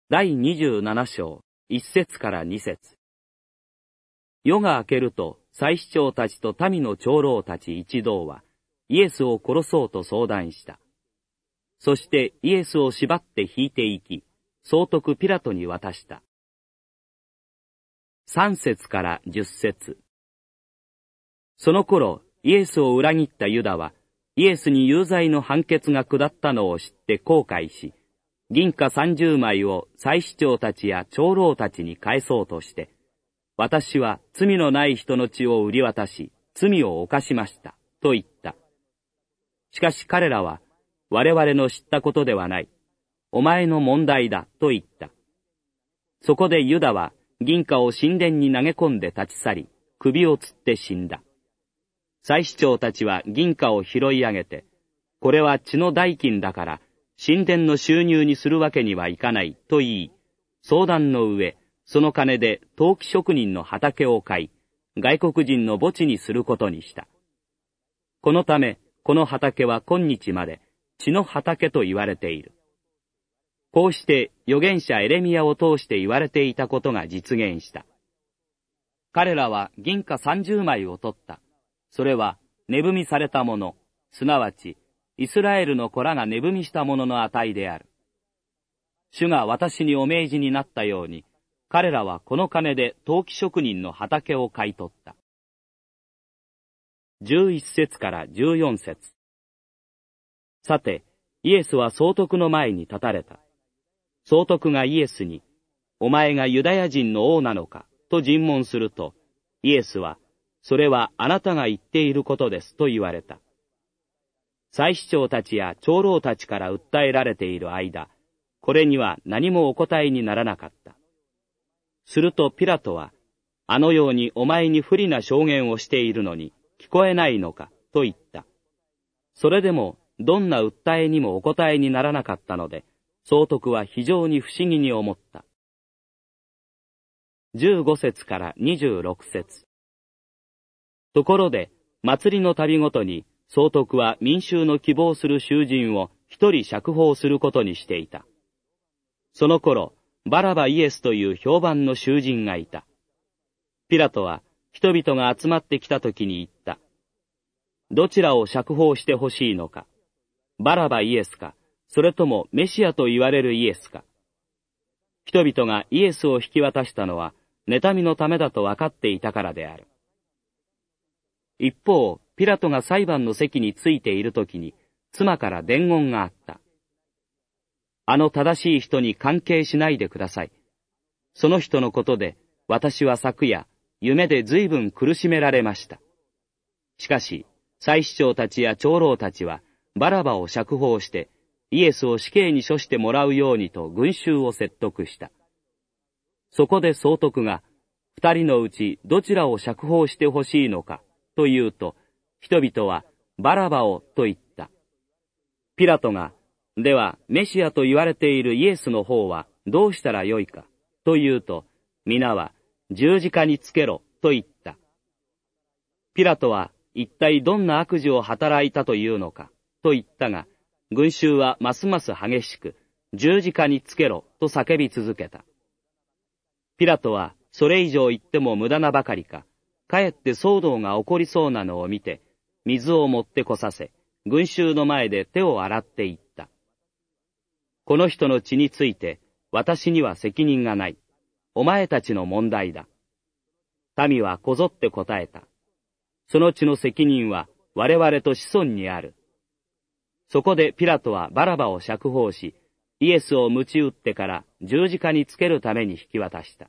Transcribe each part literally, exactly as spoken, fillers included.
第にじゅうなな章、いっ節からに節。夜が明けると、祭司長たちと民の長老たち一同は、イエスを殺そうと相談した。そしてイエスを縛って引いていき、総督ピラトに渡した。さん節からじゅっ節。その頃、イエスを裏切ったユダは、イエスに有罪の判決が下ったのを知って後悔し、銀貨三十枚を祭司長たちや長老たちに返そうとして、私は罪のない人の血を売り渡し、罪を犯しました、と言った。しかし彼らは、我々の知ったことではない。お前の問題だ、と言った。そこでユダは銀貨を神殿に投げ込んで立ち去り、首を吊って死んだ。祭司長たちは銀貨を拾い上げて、これは血の代金だから、神殿の収入にするわけにはいかないと言い、相談の上、その金で陶器職人の畑を買い、外国人の墓地にすることにした。このため、この畑は今日まで血の畑と言われている。こうして預言者エレミヤを通して言われていたことが実現した。彼らは銀貨三十枚を取った。それは値踏みされたもの、すなわち、イスラエルの子らが値踏みしたものの値である。主が私にお命じになったように、彼らはこの金で陶器職人の畑を買い取った。じゅういち節からじゅうよん節。さて、イエスは総督の前に立たれた。総督がイエスに、お前がユダヤ人の王なのか、と尋問すると、イエスは、それはあなたが言っていることです、と言われた。祭司長たちや長老たちから訴えられている間、これには何もお答えにならなかった。するとピラトは、あのようにお前に不利な証言をしているのに聞こえないのか、と言った。それでもどんな訴えにもお答えにならなかったので、総督は非常に不思議に思った。じゅうご節からにじゅうろく節。ところで、祭りの度ごとに、総督は民衆の希望する囚人を一人釈放することにしていた。その頃、バラバイエスという評判の囚人がいた。ピラトは人々が集まってきた時に言った。どちらを釈放してほしいのか。バラバイエスか、それともメシアと言われるイエスか。人々がイエスを引き渡したのは、妬みのためだと分かっていたからである。一方、ピラトが裁判の席についているときに、妻から伝言があった。あの正しい人に関係しないでください。その人のことで、私は昨夜、夢で随分苦しめられました。しかし、祭司長たちや長老たちは、バラバを釈放して、イエスを死刑に処してもらうようにと群衆を説得した。そこで総督が、二人のうちどちらを釈放してほしいのか、と言うと、人々はバラバをと言った。ピラトが、ではメシアと言われているイエスの方はどうしたらよいか、と言うと、皆は十字架につけろと言った。ピラトは一体どんな悪事を働いたというのか、と言ったが、群衆はますます激しく、十字架につけろと叫び続けた。ピラトはそれ以上言っても無駄なばかりか、かえって騒動が起こりそうなのを見て、水を持ってこさせ、群衆の前で手を洗っていった。この人の血について、私には責任がない。お前たちの問題だ。民はこぞって答えた。その血の責任は我々と子孫にある。そこでピラトはバラバを釈放し、イエスを鞭打ってから十字架につけるために引き渡した。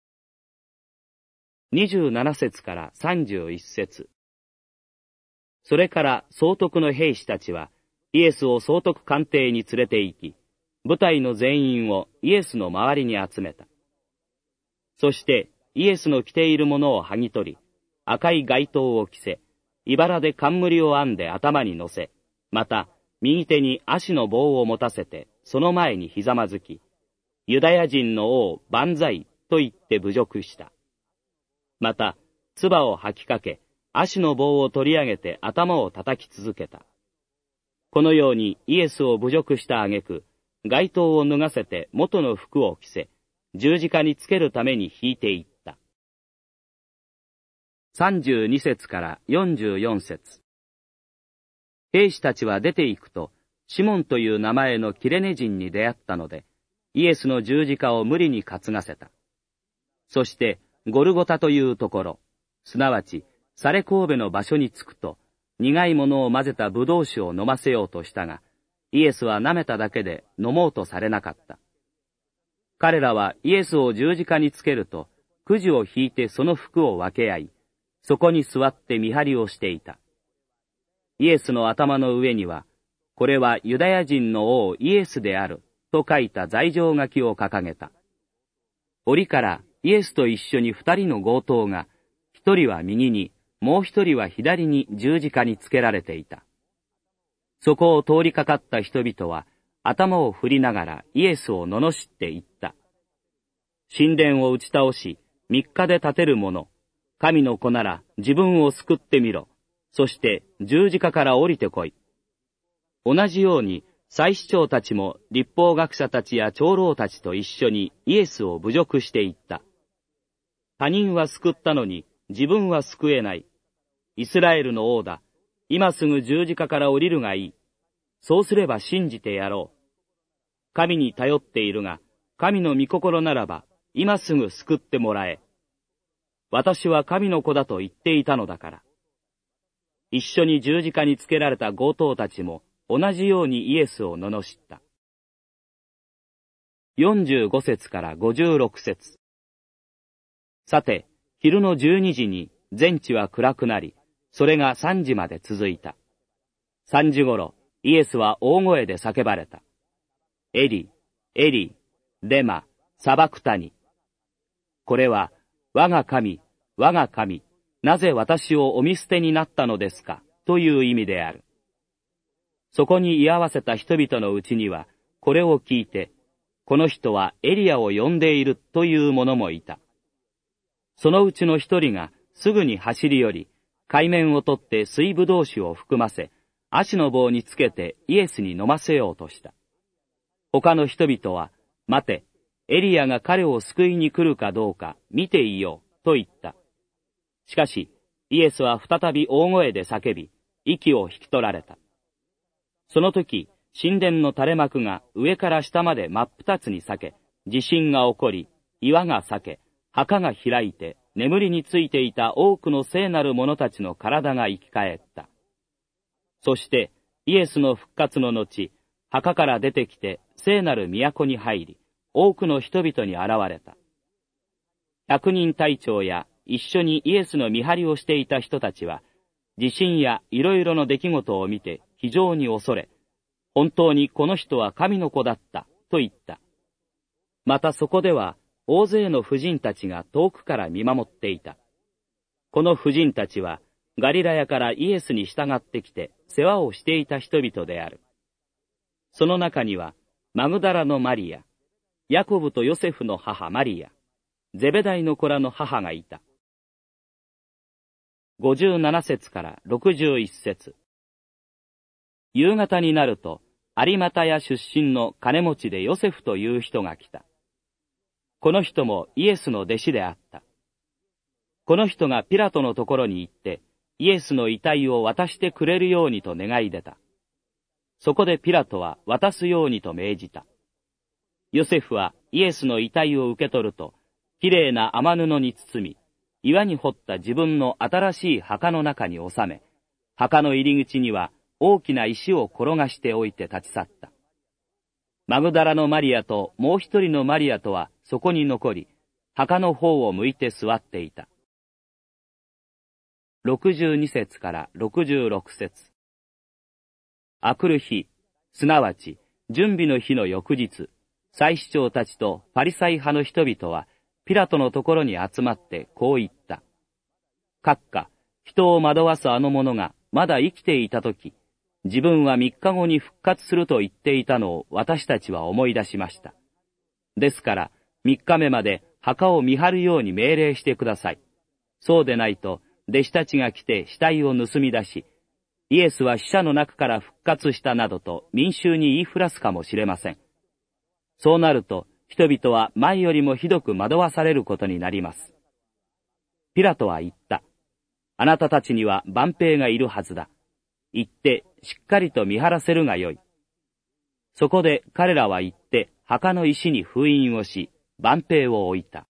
にじゅうなな節からさんじゅういち節。それから総督の兵士たちはイエスを総督官邸に連れて行き、部隊の全員をイエスの周りに集めた。そしてイエスの着ているものを剥ぎ取り、赤い街灯を着せ、茨で冠を編んで頭に乗せ、また右手に足の棒を持たせてその前にひざまずき、ユダヤ人の王万歳と言って侮辱した。また、唾を吐きかけ、足の棒を取り上げて頭を叩き続けた。このようにイエスを侮辱した挙句、 街灯を脱がせて元の服を着せ、十字架につけるために引いていった。さんじゅうに節からよんじゅうよん節。兵士たちは出て行くと、シモンという名前のキレネ人に出会ったので、イエスの十字架を無理に担がせた。そして、ゴルゴタというところ、すなわち、サレ神戸の場所に着くと、苦いものを混ぜたブドウ酒を飲ませようとしたが、イエスは舐めただけで飲もうとされなかった。彼らはイエスを十字架につけると、くじを引いてその服を分け合い、そこに座って見張りをしていた。イエスの頭の上には、これはユダヤ人の王イエスである、と書いた罪状書きを掲げた。折からイエスと一緒に二人の強盗が、一人は右に、もう一人は左に十字架につけられていた。そこを通りかかった人々は、頭を振りながらイエスを罵って言った。神殿を打ち倒し、三日で建てる者、神の子なら自分を救ってみろ。そして十字架から降りてこい。同じように祭司長たちも律法学者たちや長老たちと一緒にイエスを侮辱していった。他人は救ったのに自分は救えない。イスラエルの王だ。今すぐ十字架から降りるがいい。そうすれば信じてやろう。神に頼っているが、神の御心ならば今すぐ救ってもらえ。私は神の子だと言っていたのだから。一緒に十字架につけられた強盗たちも同じようにイエスを罵った。よんじゅうご節からごじゅうろく節。さて、昼のじゅうにじに全地は暗くなり、それがさんじまで続いた。さんじごろ、イエスは大声で叫ばれた。エリ、エリ、レマ、サバクタニ。これは、我が神、我が神、なぜ私をお見捨てになったのですか、という意味である。そこに居合わせた人々のうちには、これを聞いて、この人はエリアを呼んでいるという者もいた。そのうちの一人がすぐに走り寄り、海面を取って水ぶどう酒を含ませ、足の棒につけてイエスに飲ませようとした。他の人々は、待て、エリアが彼を救いに来るかどうか見ていよう、と言った。しかし、イエスは再び大声で叫び、息を引き取られた。その時、神殿の垂れ幕が上から下まで真っ二つに裂け、地震が起こり、岩が裂け、墓が開いて、眠りについていた多くの聖なる者たちの体が生き返った。そして、イエスの復活の後、墓から出てきて聖なる都に入り、多くの人々に現れた。百人隊長や一緒にイエスの見張りをしていた人たちは、地震やいろいろの出来事を見て非常に恐れ、本当にこの人は神の子だった、と言った。またそこでは、大勢の婦人たちが遠くから見守っていた。この婦人たちは、ガリラヤからイエスに従ってきて世話をしていた人々である。その中には、マグダラのマリア、ヤコブとヨセフの母マリア、ゼベダイの子らの母がいた。ごじゅうなな節からろくじゅういち節。夕方になると、有マタヤ出身の金持ちでヨセフという人が来た。この人もイエスの弟子であった。この人がピラトのところに行って、イエスの遺体を渡してくれるようにと願い出た。そこでピラトは渡すようにと命じた。ヨセフはイエスの遺体を受け取ると、きれいな雨布に包み、岩に掘った自分の新しい墓の中に収め、墓の入り口には大きな石を転がしておいて立ち去った。マグダラのマリアともう一人のマリアとはそこに残り、墓の方を向いて座っていた。ろくじゅうに節からろくじゅうろく節。あくる日、すなわち準備の日の翌日、祭司長たちとパリサイ派の人々はピラトのところに集まってこう言った。閣下、人を惑わすあの者がまだ生きていたとき、自分は三日後に復活すると言っていたのを私たちは思い出しました。ですから三日目まで墓を見張るように命令してください。そうでないと弟子たちが来て死体を盗み出し、イエスは死者の中から復活したなどと民衆に言いふらすかもしれません。 そうなると、人々は前よりもひどく惑わされることになります。ピラトは言った。あなたたちには万兵がいるはずだ。行ってしっかりと見張らせるがよい。そこで彼らは行って墓の石に封印をし、万兵を置いた。